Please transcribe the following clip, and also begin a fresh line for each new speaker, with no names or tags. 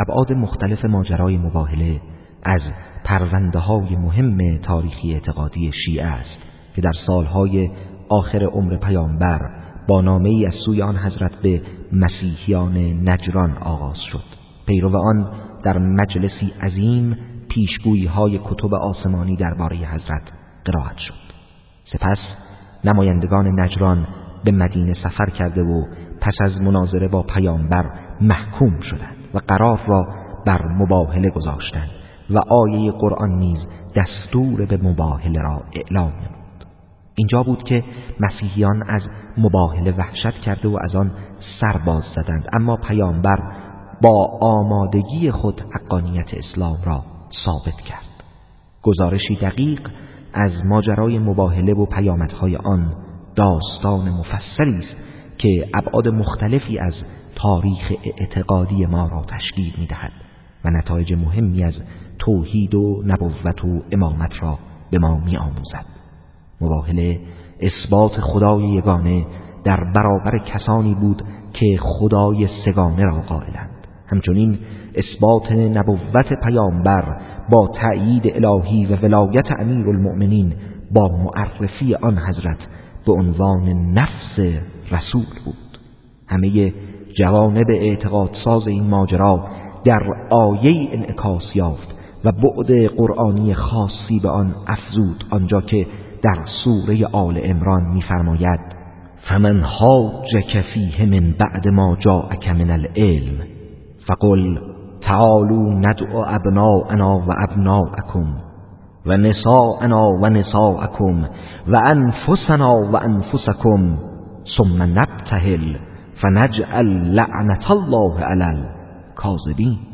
ابعاد مختلف ماجرای مباهله از پرونده‌های مهم تاریخی اعتقادی شیعه است که در سالهای آخر عمر پیامبر با نامه‌ای از سوی آن حضرت به مسیحیان نجران آغاز شد. پیرو آن در مجلسی عظیم پیشگویی‌های کتب آسمانی درباره حضرت قرائت شد. سپس نمایندگان نجران به مدینه سفر کرده و پس از مناظره با پیامبر محکوم شدند و قرار را بر مباهله گذاشتند و آیه قرآن نیز دستور به مباهله را اعلام نمود. اینجا بود که مسیحیان از مباهله وحشت کرده و از آن سر باز زدند، اما پیامبر با آمادگی خود حقانیت اسلام را ثابت کرد. گزارشی دقیق از ماجرای مباهله و پیامدهای آن داستان مفصلی است که ابعاد مختلفی از تاریخ اعتقادی ما را تشکیل می‌دهد و نتایج مهمی از توحید و نبوت و امامت را به ما می‌آموزد. مباهله اثبات خدای یگانه در برابر کسانی بود که خدای سگانه را قائلند. همچنین اثبات نبوت پیامبر با تأیید الهی و ولایت امیرالمؤمنین با معرفی آن حضرت به عنوان نفس رسول بود. همه جوانب اعتقادساز این ماجرا در آیه انعکاس یافت و بعد قرآنی خاصی به آن افزود، آنجا که در سوره آل عمران می‌فرماید: فمن حاجک فیه من بعد ما جاءک من العلم فقل تعالوا ندعو ابناءنا و ابناءکم و نساءنا و نساءکم و انفسنا و انفسکم ثم نبتهل فنجعل لعنت الله علی الکاذبین.